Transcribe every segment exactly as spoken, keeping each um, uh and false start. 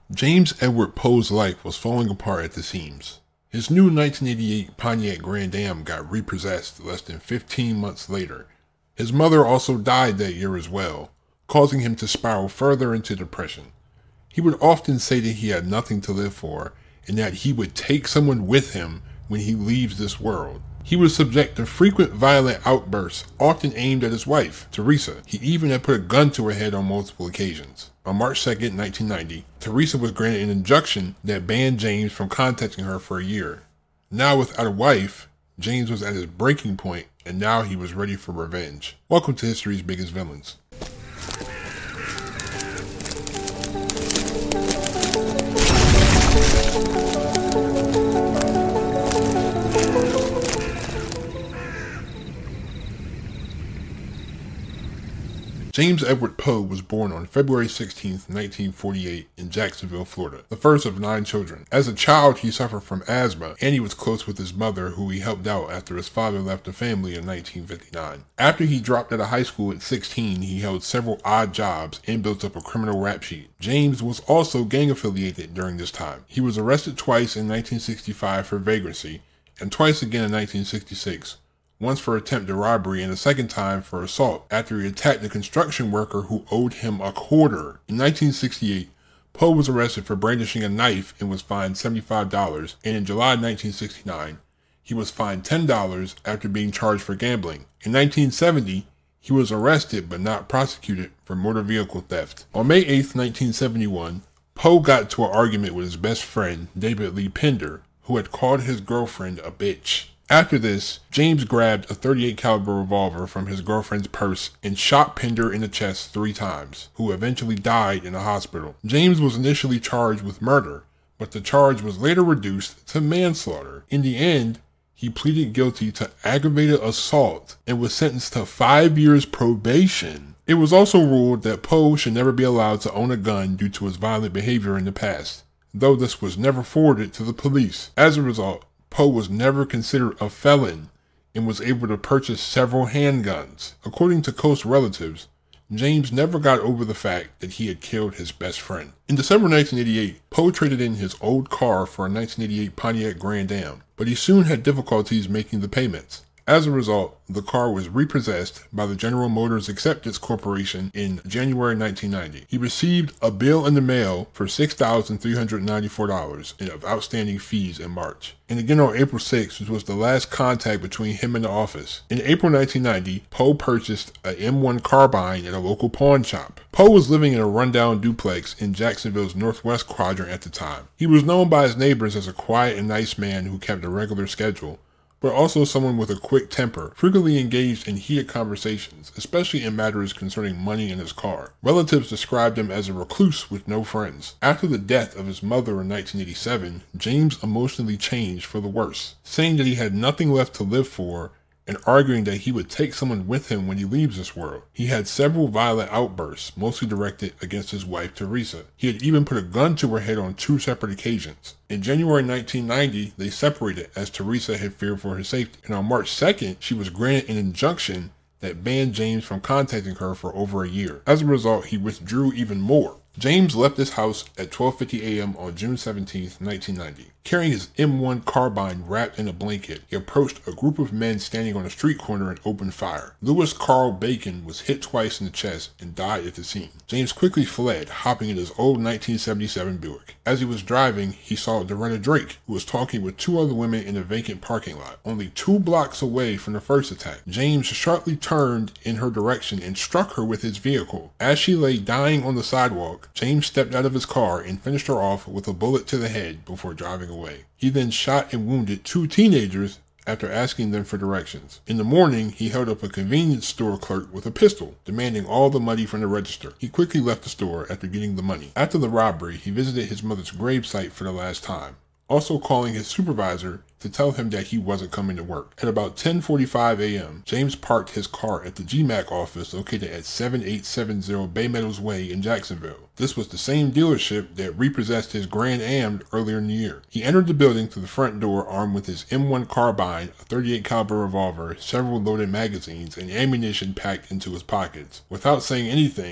James Edward Poe's life was falling apart at the seams. His new nineteen eighty-eight Pontiac Grand Am got repossessed less than fifteen months later. His mother also died that year as well, causing him to spiral further into depression. He would often say that he had nothing to live for, and that he would take someone with him when he leaves this world. He was subject to frequent violent outbursts, often aimed at his wife, Teresa. He even had put a gun to her head on multiple occasions. On March second, nineteen ninety, Teresa was granted an injunction that banned James from contacting her for a year. Now without a wife, James was at his breaking point, and now he was ready for revenge. Welcome to History's Biggest Villains. James Edward Poe was born on February sixteenth, nineteen forty-eight in Jacksonville, Florida, the first of nine children. As a child, he suffered from asthma, and he was close with his mother, who he helped out after his father left the family in nineteen fifty-nine. After he dropped out of high school at sixteen, he held several odd jobs and built up a criminal rap sheet. James was also gang affiliated during this time. He was arrested twice in nineteen sixty-five for vagrancy, and twice again in nineteen sixty-six. Once for attempted robbery and a second time for assault after he attacked a construction worker who owed him a quarter. In nineteen sixty-eight, Poe was arrested for brandishing a knife and was fined seventy-five dollars, and in July nineteen sixty-nine, he was fined ten dollars after being charged for gambling. In nineteen seventy, he was arrested but not prosecuted for motor vehicle theft. On May eighth, nineteen seventy-one, Poe got into an argument with his best friend, David Lee Pender, who had called his girlfriend a bitch. After this, James grabbed a thirty-eight caliber revolver from his girlfriend's purse and shot Pender in the chest three times, who eventually died in a hospital. James was initially charged with murder, but the charge was later reduced to manslaughter. In the end, he pleaded guilty to aggravated assault and was sentenced to five years probation. It was also ruled that Poe should never be allowed to own a gun due to his violent behavior in the past, though this was never forwarded to the police. As a result, Poe was never considered a felon and was able to purchase several handguns. According to close relatives, James never got over the fact that he had killed his best friend. In December nineteen eighty-eight, Poe traded in his old car for a nineteen eighty-eight Pontiac Grand Am, but he soon had difficulties making the payments. As a result, the car was repossessed by the General Motors Acceptance Corporation in January nineteen ninety. He received a bill in the mail for six thousand three hundred ninety-four dollars of outstanding fees in March, and again on April sixth, which was the last contact between him and the office. In April nineteen ninety, Poe purchased a M one carbine at a local pawn shop. Poe was living in a rundown duplex in Jacksonville's northwest quadrant at the time. He was known by his neighbors as a quiet and nice man who kept a regular schedule, but also someone with a quick temper, frequently engaged in heated conversations, especially in matters concerning money and his car. Relatives described him as a recluse with no friends. After the death of his mother in nineteen eighty-seven, James emotionally changed for the worse, saying that he had nothing left to live for and arguing that he would take someone with him when he leaves this world. He had several violent outbursts, mostly directed against his wife, Teresa. He had even put a gun to her head on two separate occasions. In January nineteen ninety, they separated as Teresa had feared for her safety, and on March second, she was granted an injunction that banned James from contacting her for over a year. As a result, he withdrew even more. James left his house at twelve fifty a.m. on June seventeenth, nineteen ninety. Carrying his M one carbine wrapped in a blanket, he approached a group of men standing on a street corner and opened fire. Louis Carl Bacon was hit twice in the chest and died at the scene. James quickly fled, hopping in his old nineteen seventy-seven Buick. As he was driving, he saw Doretta Drake, who was talking with two other women in a vacant parking lot, only two blocks away from the first attack. James sharply turned in her direction and struck her with his vehicle. As she lay dying on the sidewalk, James stepped out of his car and finished her off with a bullet to the head before driving away. He then shot and wounded two teenagers after asking them for directions. In the morning, he held up a convenience store clerk with a pistol, demanding all the money from the register. He quickly left the store after getting the money. After the robbery, he visited his mother's gravesite for the last time, also calling his supervisor to tell him that he wasn't coming to work. At about ten forty-five a.m., James parked his car at the G MAC office located at seventy-eight seventy Bay Meadows Way in Jacksonville. This was the same dealership that repossessed his Grand Am earlier in the year. He entered the building through the front door armed with his M one carbine, a thirty-eight caliber revolver, several loaded magazines, and ammunition packed into his pockets. Without saying anything,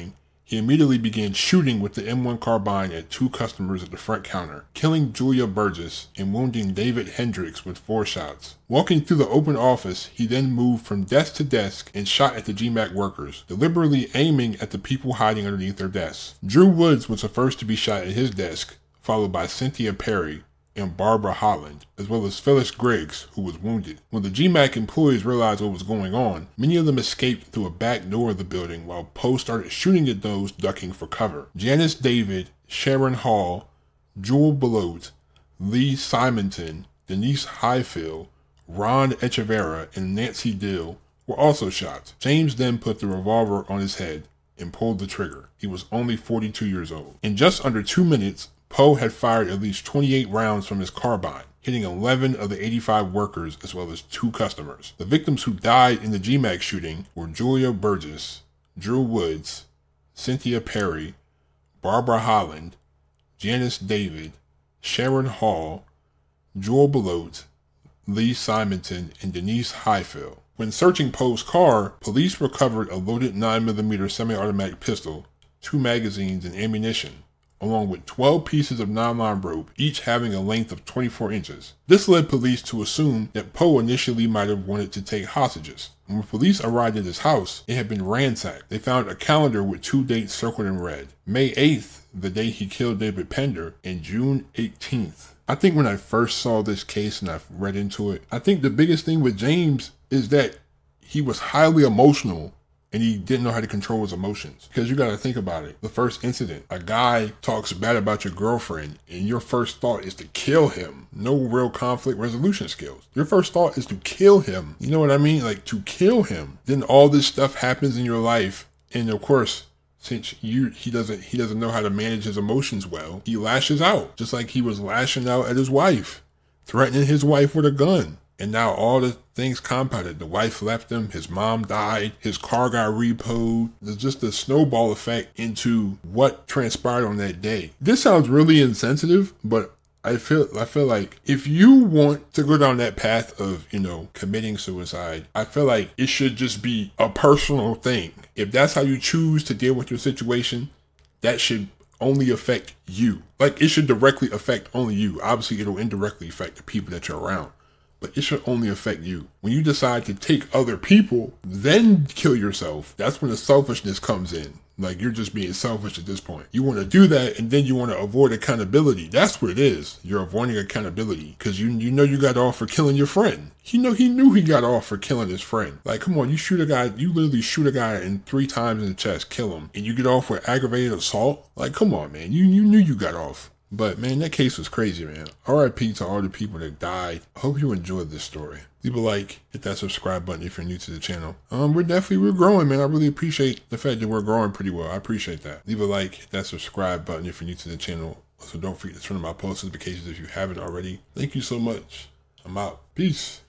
He immediately began shooting with the M one carbine at two customers at the front counter, killing Julia Burgess and wounding David Hendricks with four shots. Walking through the open office, he then moved from desk to desk and shot at the G MAC workers, deliberately aiming at the people hiding underneath their desks. Drew Woods was the first to be shot at his desk, followed by Cynthia Perry and Barbara Holland, as well as Phyllis Griggs, who was wounded. When the G MAC employees realized what was going on, many of them escaped through a back door of the building while Poe started shooting at those ducking for cover. Janice David, Sharon Hall, Jewel Belote, Lee Simonton, Denise Highfield, Ron Echeverra, and Nancy Dill were also shot. James then put the revolver on his head and pulled the trigger. He was only forty-two years old. In just under two minutes, Poe had fired at least twenty-eight rounds from his carbine, hitting eleven of the eighty-five workers as well as two customers. The victims who died in the G MAC shooting were Julia Burgess, Drew Woods, Cynthia Perry, Barbara Holland, Janice David, Sharon Hall, Jewel Belote, Lee Simonton, and Denise Highfield. When searching Poe's car, police recovered a loaded nine millimeter semi-automatic pistol, two magazines, and ammunition, along with twelve pieces of nylon rope, each having a length of twenty-four inches. This led police to assume that Poe initially might have wanted to take hostages. When police arrived at his house, it had been ransacked. They found a calendar with two dates circled in red. May eighth, the day he killed David Pender, and June eighteenth. I think when I first saw this case and I read into it, I think the biggest thing with James is that he was highly emotional and he didn't know how to control his emotions. Because you got to think about it. The first incident, a guy talks bad about your girlfriend and your first thought is to kill him. No real conflict resolution skills. Your first thought is to kill him. You know what I mean? Like, to kill him. Then all this stuff happens in your life. And of course, since you he doesn't he doesn't know how to manage his emotions well, he lashes out. Just like he was lashing out at his wife, threatening his wife with a gun. And now all the things compounded. The wife left him, his mom died, his car got repoed. There's just a snowball effect into what transpired on that day. This sounds really insensitive, but I feel I feel like if you want to go down that path of, you know, committing suicide, I feel like it should just be a personal thing. If that's how you choose to deal with your situation, that should only affect you. Like, it should directly affect only you. Obviously, it'll indirectly affect the people that you're around, but it should only affect you. When you decide to take other people, then kill yourself, that's when the selfishness comes in. Like, you're just being selfish at this point. You want to do that, and then you want to avoid accountability. That's what it is. You're avoiding accountability because you you know you got off for killing your friend. You know he knew he got off for killing his friend. Like, come on, you shoot a guy, you literally shoot a guy in three times in the chest, kill him, and you get off with aggravated assault? Like, come on, man. You, you knew you got off. But, man, that case was crazy, man. R I P to all the people that died. I hope you enjoyed this story. Leave a like, hit that subscribe button if you're new to the channel. Um, we're definitely, we're growing, man. I really appreciate the fact that we're growing pretty well. I appreciate that. Leave a like, hit that subscribe button if you're new to the channel. Also, don't forget to turn on my post notifications if you haven't already. Thank you so much. I'm out. Peace.